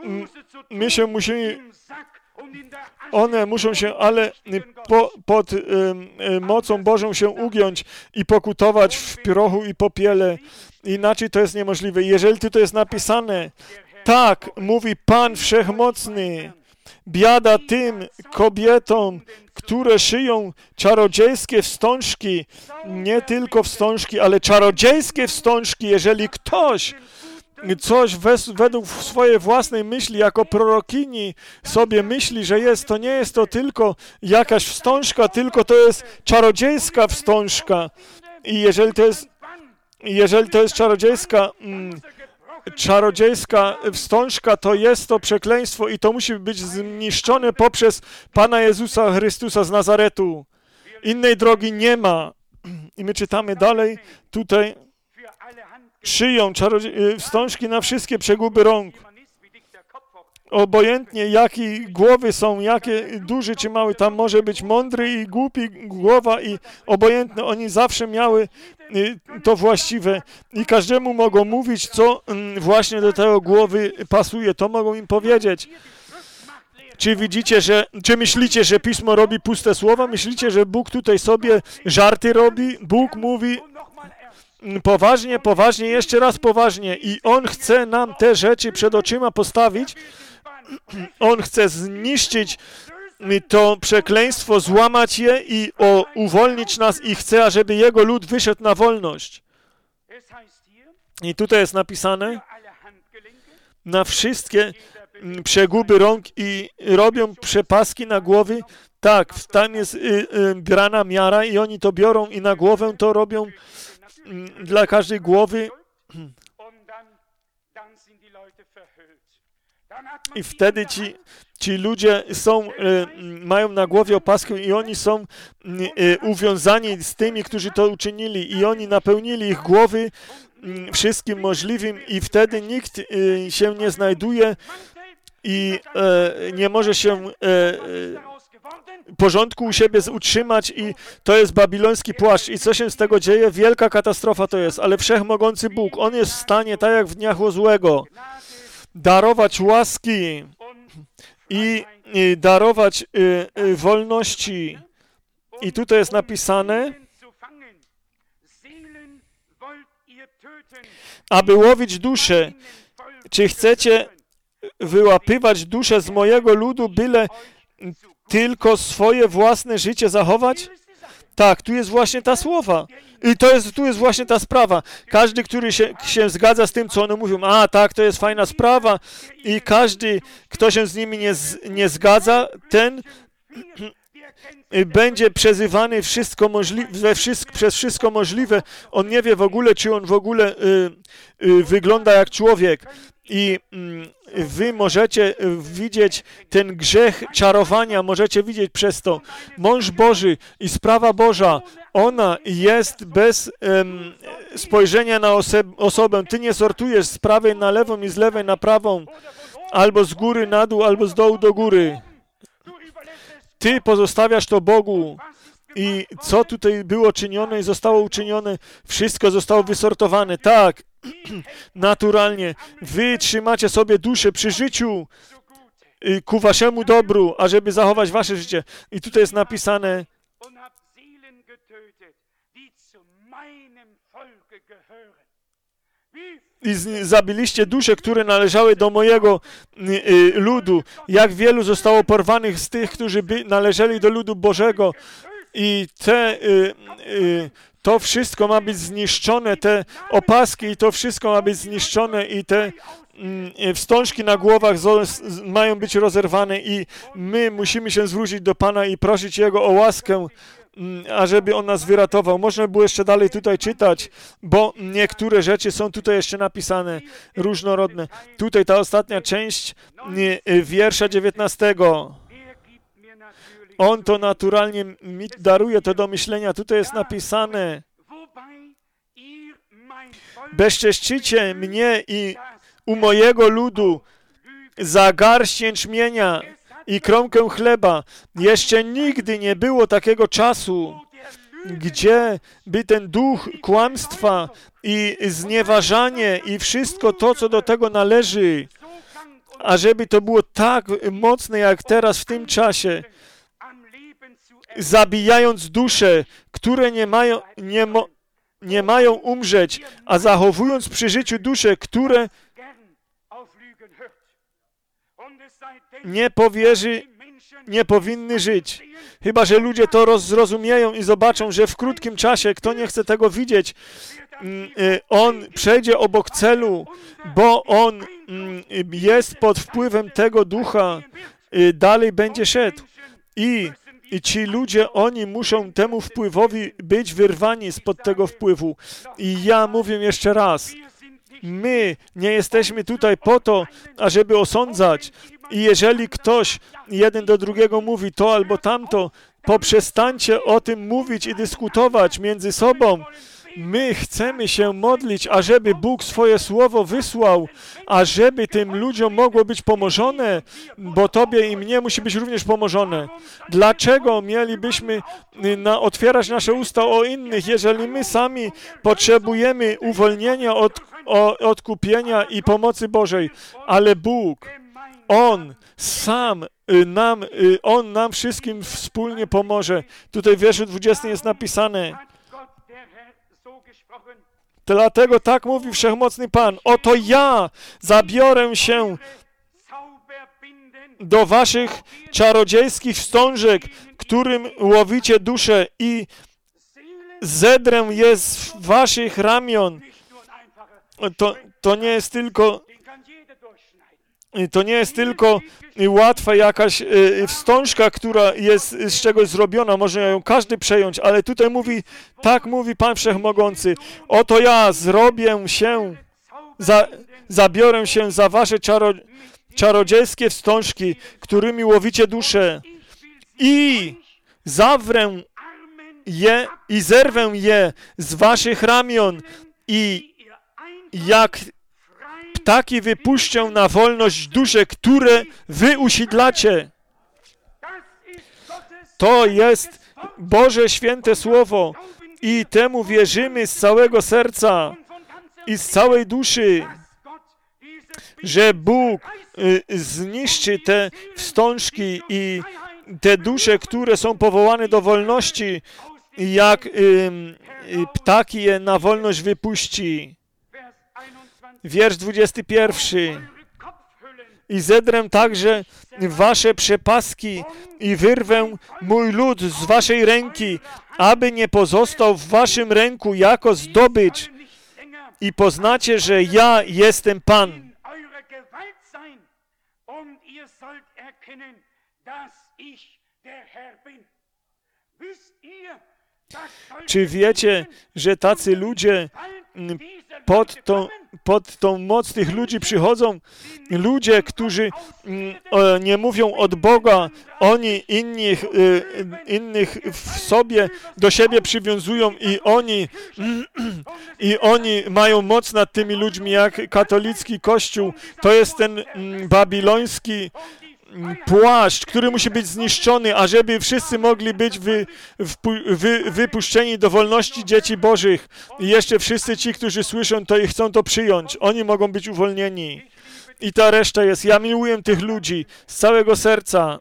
one muszą się, ale pod mocą Bożą się ugiąć i pokutować w prochu i popiele. Inaczej to jest niemożliwe. Jeżeli tu to jest napisane, tak, mówi Pan Wszechmocny, biada tym kobietom, które szyją czarodziejskie wstążki, nie tylko wstążki, ale czarodziejskie wstążki, jeżeli ktoś coś według swojej własnej myśli, jako prorokini sobie myśli, że jest, to nie jest to tylko jakaś wstążka, tylko to jest czarodziejska wstążka. I jeżeli to jest czarodziejska wstążka, to jest to przekleństwo i to musi być zniszczone poprzez Pana Jezusa Chrystusa z Nazaretu. Innej drogi nie ma. I my czytamy dalej, tutaj szyją wstążki na wszystkie przeguby rąk. Obojętnie jakie głowy są, jakie duży czy mały, tam może być mądry i głupi głowa i obojętne, oni zawsze miały to właściwe i każdemu mogą mówić, co właśnie do tego głowy pasuje, to mogą im powiedzieć. Czy myślicie, że Pismo robi puste słowa? Myślicie, że Bóg tutaj sobie żarty robi? Bóg mówi poważnie, jeszcze raz poważnie i On chce nam te rzeczy przed oczyma postawić. On chce zniszczyć to przekleństwo, złamać je i uwolnić nas i chce, ażeby Jego lud wyszedł na wolność. I tutaj jest napisane, na wszystkie przeguby rąk i robią przepaski na głowy. Tak, tam jest brana miara i oni to biorą i na głowę to robią dla każdej głowy. I wtedy ci ludzie mają na głowie opaskę i oni są uwiązani z tymi, którzy to uczynili i oni napełnili ich głowy wszystkim możliwym i wtedy nikt się nie znajduje i nie może się porządku u siebie utrzymać i to jest babiloński płaszcz. I co się z tego dzieje? Wielka katastrofa to jest, ale wszechmogący Bóg, On jest w stanie, tak jak w dniach Jozłego, darować łaski i darować wolności. I tutaj jest napisane, aby łowić dusze. Czy chcecie wyłapywać dusze z mojego ludu, byle tylko swoje własne życie zachować? Tak, tu jest właśnie ta słowa. I tu jest właśnie ta sprawa. Każdy, który się zgadza z tym, co one mówią, a tak, to jest fajna sprawa i każdy, kto się z nimi nie zgadza, ten będzie przezywany przez wszystko możliwe. On nie wie w ogóle, czy on w ogóle wygląda jak człowiek. I wy możecie widzieć ten grzech czarowania, możecie widzieć przez to. Mąż Boży i sprawa Boża, ona jest bez spojrzenia na osobę. Ty nie sortujesz z prawej na lewą i z lewej na prawą, albo z góry na dół, albo z dołu do góry. Ty pozostawiasz to Bogu. I co tutaj było czynione i zostało uczynione, wszystko zostało wysortowane. Tak, naturalnie. Wy trzymacie sobie duszę przy życiu ku waszemu dobru, ażeby zachować wasze życie. I tutaj jest napisane, i zabiliście dusze, które należały do mojego ludu. Jak wielu zostało porwanych z tych, którzy należeli do ludu Bożego. I to wszystko ma być zniszczone, te opaski, i to wszystko ma być zniszczone i te wstążki na głowach mają być rozerwane i my musimy się zwrócić do Pana i prosić Jego o łaskę, ażeby On nas wyratował. Można by było jeszcze dalej tutaj czytać, bo niektóre rzeczy są tutaj jeszcze napisane, różnorodne. Tutaj ta ostatnia część wiersza 19. On to naturalnie mi daruje to do myślenia. Tutaj jest napisane: bezczeszczycie mnie i u mojego ludu za garść jęczmienia i kromkę chleba. Jeszcze nigdy nie było takiego czasu, gdzie by ten duch kłamstwa i znieważanie i wszystko to, co do tego należy, ażeby to było tak mocne jak teraz w tym czasie, zabijając dusze, które nie mają umrzeć, a zachowując przy życiu dusze, które nie powinny żyć. Chyba że ludzie to zrozumieją i zobaczą, że w krótkim czasie, kto nie chce tego widzieć, on przejdzie obok celu, bo on jest pod wpływem tego ducha, dalej będzie szedł. I ci ludzie, oni muszą temu wpływowi być wyrwani spod tego wpływu. I ja mówię jeszcze raz, my nie jesteśmy tutaj po to, ażeby osądzać. I jeżeli ktoś jeden do drugiego mówi to albo tamto, poprzestańcie o tym mówić i dyskutować między sobą. My chcemy się modlić, ażeby Bóg swoje słowo wysłał, ażeby tym ludziom mogło być pomożone, bo Tobie i mnie musi być również pomożone. Dlaczego mielibyśmy otwierać nasze usta o innych, jeżeli my sami potrzebujemy uwolnienia od odkupienia i pomocy Bożej? Ale Bóg, On nam wszystkim wspólnie pomoże. Tutaj w wierszu 20 jest napisane: dlatego tak mówi Wszechmocny Pan: oto ja zabiorę się do waszych czarodziejskich wstążek, którym łowicie dusze, i zedrę je z waszych ramion. To nie jest tylko łatwa jakaś wstążka, która jest z czegoś zrobiona, może ją każdy przejąć, ale tutaj mówi, tak mówi Pan Wszechmogący: oto ja zabiorę się za wasze czarodziejskie wstążki, którymi łowicie dusze, i zawrę je i zerwę je z waszych ramion, i jak ptaki wypuszczę na wolność dusze, które wy usidlacie. To jest Boże święte słowo i temu wierzymy z całego serca i z całej duszy, że Bóg zniszczy te wstążki i te dusze, które są powołane do wolności, jak ptaki je na wolność wypuści. Wiersz 21. I zedrę także wasze przepaski i wyrwę mój lud z waszej ręki, aby nie pozostał w waszym ręku jako zdobycz, i poznacie, że ja jestem Pan. Czy wiecie, że tacy ludzie pod tą moc tych ludzi przychodzą? Ludzie, którzy nie mówią od Boga, oni innych w sobie, do siebie przywiązują i oni mają moc nad tymi ludźmi, jak katolicki Kościół. To jest ten babiloński płaszcz, który musi być zniszczony, ażeby wszyscy mogli być wypuszczeni do wolności dzieci Bożych. I jeszcze wszyscy ci, którzy słyszą to i chcą to przyjąć, oni mogą być uwolnieni. I ta reszta jest. Ja miłuję tych ludzi z całego serca.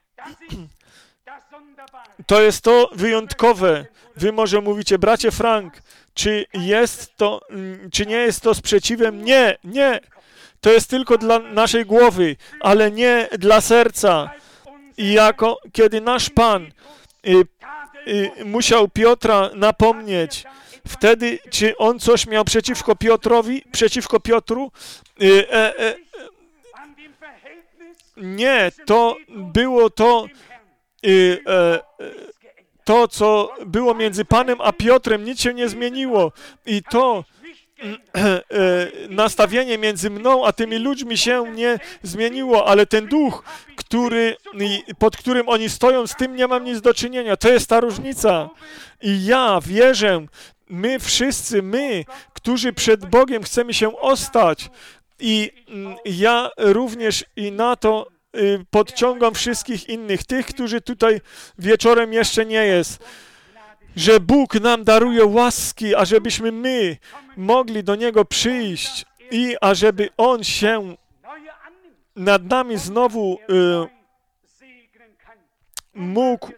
To jest to wyjątkowe. Wy może mówicie: bracie Frank, czy nie jest to sprzeciwem? Nie. To jest tylko dla naszej głowy, ale nie dla serca. I kiedy nasz Pan musiał Piotra napomnieć, wtedy, czy on coś miał przeciwko Piotrowi, przeciwko Piotru? Nie, to było to, co było między Panem a Piotrem, nic się nie zmieniło. I to nastawienie między mną a tymi ludźmi się nie zmieniło, ale ten duch, pod którym oni stoją, z tym nie mam nic do czynienia. To jest ta różnica. I ja wierzę, my wszyscy, którzy przed Bogiem chcemy się ostać, i ja również i na to podciągam wszystkich innych, tych, którzy tutaj wieczorem jeszcze nie jest, że Bóg nam daruje łaski, ażebyśmy my mogli do Niego przyjść i ażeby On się nad nami znowu mógł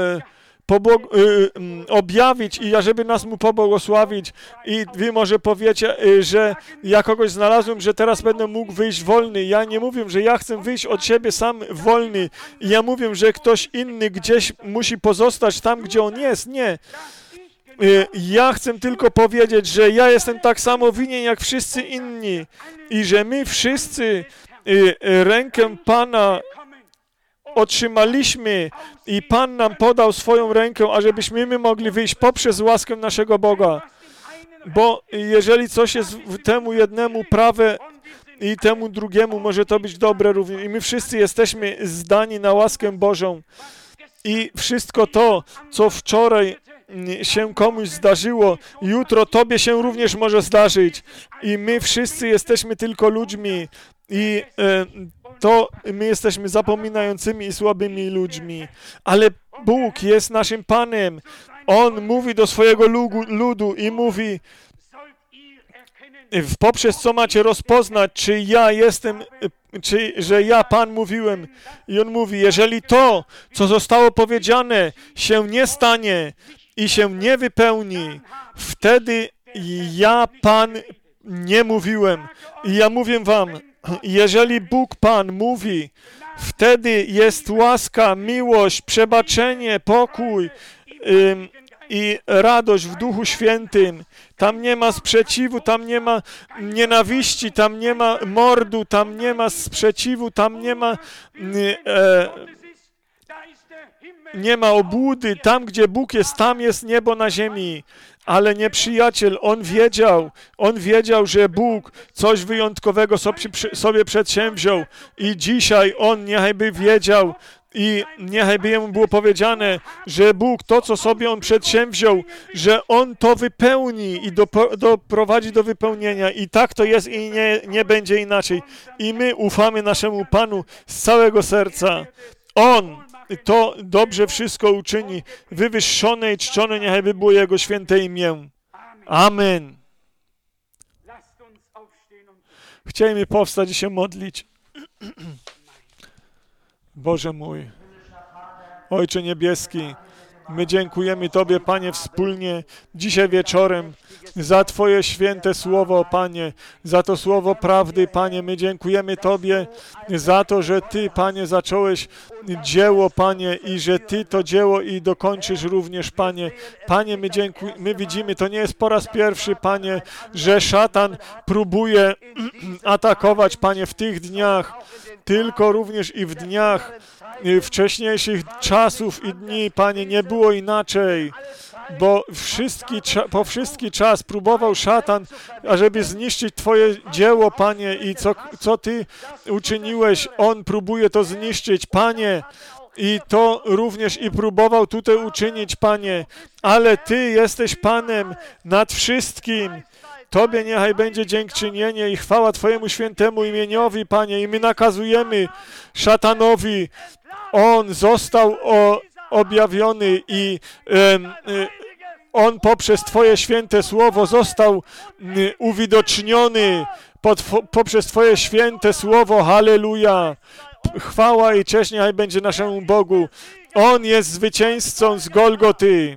objawić i ażeby nas mu pobłogosławić. I wy może powiecie, że ja kogoś znalazłem, że teraz będę mógł wyjść wolny. Ja nie mówię, że ja chcę wyjść od siebie sam wolny. I ja mówię, że ktoś inny gdzieś musi pozostać tam, gdzie on jest. Nie. Ja chcę tylko powiedzieć, że ja jestem tak samo winien jak wszyscy inni i że my wszyscy rękę Pana otrzymaliśmy i Pan nam podał swoją rękę, ażebyśmy my mogli wyjść poprzez łaskę naszego Boga. Bo jeżeli coś jest temu jednemu prawe i temu drugiemu, może to być dobre również. I my wszyscy jesteśmy zdani na łaskę Bożą. I wszystko to, co wczoraj się komuś zdarzyło, jutro tobie się również może zdarzyć. I my wszyscy jesteśmy tylko ludźmi. I to my jesteśmy zapominającymi i słabymi ludźmi. Ale Bóg jest naszym Panem. On mówi do swojego ludu i mówi, poprzez co macie rozpoznać, czy ja jestem, że ja, Pan, mówiłem. I On mówi, jeżeli to, co zostało powiedziane, się nie stanie i się nie wypełni, wtedy ja, Pan, nie mówiłem. I ja mówię wam, jeżeli Bóg Pan mówi, wtedy jest łaska, miłość, przebaczenie, pokój i radość w Duchu Świętym. Tam nie ma sprzeciwu, tam nie ma nienawiści, tam nie ma mordu, tam nie ma sprzeciwu, tam nie ma obłudy. Tam, gdzie Bóg jest, tam jest niebo na ziemi. Ale nieprzyjaciel, on wiedział, że Bóg coś wyjątkowego sobie przedsięwziął i dzisiaj on niechajby wiedział i niechajby jemu było powiedziane, że Bóg to, co sobie on przedsięwziął, że on to wypełni i doprowadzi do wypełnienia i tak to jest i nie będzie inaczej. I my ufamy naszemu Panu z całego serca. On to dobrze wszystko uczyni. Wywyższone i czczone niechajby było Jego święte imię. Amen. Chcielibyśmy powstać i się modlić. Boże mój, Ojcze Niebieski, my dziękujemy Tobie, Panie, wspólnie dzisiaj wieczorem za Twoje święte słowo, Panie, za to słowo prawdy, Panie. My dziękujemy Tobie za to, że Ty, Panie, zacząłeś dzieło, Panie, i że Ty to dzieło i dokończysz również, Panie. Panie, my widzimy, to nie jest po raz pierwszy, Panie, że szatan próbuje atakować, Panie, w tych dniach, tylko również i w dniach wcześniejszych czasów i dni, Panie, nie było inaczej, bo po wszystki czas próbował szatan, ażeby zniszczyć Twoje dzieło, Panie, i co Ty uczyniłeś, on próbuje to zniszczyć, Panie, i to również i próbował tutaj uczynić, Panie, ale Ty jesteś Panem nad wszystkim. Tobie niechaj będzie dziękczynienie i chwała Twojemu świętemu imieniowi, Panie, i my nakazujemy szatanowi, on został objawiony i on poprzez Twoje święte słowo został uwidoczniony poprzez Twoje święte słowo. Halleluja! Chwała i cześć niechaj będzie naszemu Bogu. On jest zwycięzcą z Golgoty.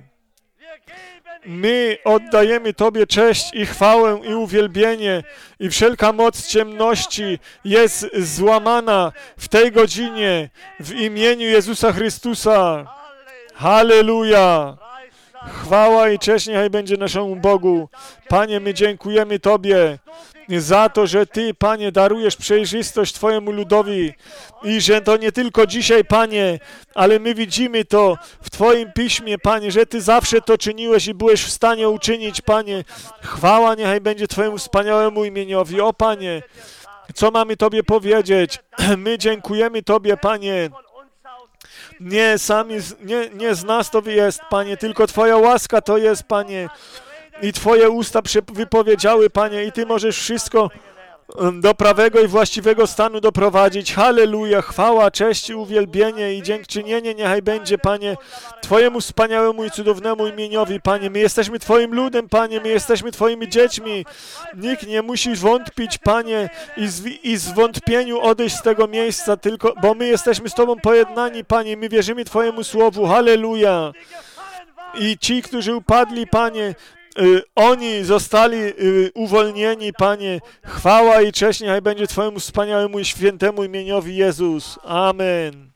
My oddajemy Tobie cześć i chwałę i uwielbienie i wszelka moc ciemności jest złamana w tej godzinie w imieniu Jezusa Chrystusa. Halleluja! Chwała i cześć niechaj będzie naszemu Bogu. Panie, my dziękujemy Tobie za to, że Ty, Panie, darujesz przejrzystość Twojemu ludowi i że to nie tylko dzisiaj, Panie, ale my widzimy to w Twoim Piśmie, Panie, że Ty zawsze to czyniłeś i byłeś w stanie uczynić, Panie. Chwała niechaj będzie Twojemu wspaniałemu imieniowi. O, Panie, co mamy Tobie powiedzieć? My dziękujemy Tobie, Panie. Nie sami, nie z nas to jest, Panie, tylko Twoja łaska to jest, Panie. I Twoje usta wypowiedziały, Panie, i Ty możesz wszystko do prawego i właściwego stanu doprowadzić. Halleluja, chwała, cześć i uwielbienie i dziękczynienie niechaj będzie, Panie, Twojemu wspaniałemu i cudownemu imieniowi, Panie. My jesteśmy Twoim ludem, Panie, my jesteśmy Twoimi dziećmi. Nikt nie musi wątpić, Panie, i z wątpieniu odejść z tego miejsca, tylko, bo my jesteśmy z Tobą pojednani, Panie, my wierzymy Twojemu słowu. Halleluja. I ci, którzy upadli, Panie, oni zostali uwolnieni, Panie. Chwała i cześć niechaj będzie Twojemu wspaniałemu i świętemu imieniowi Jezus. Amen.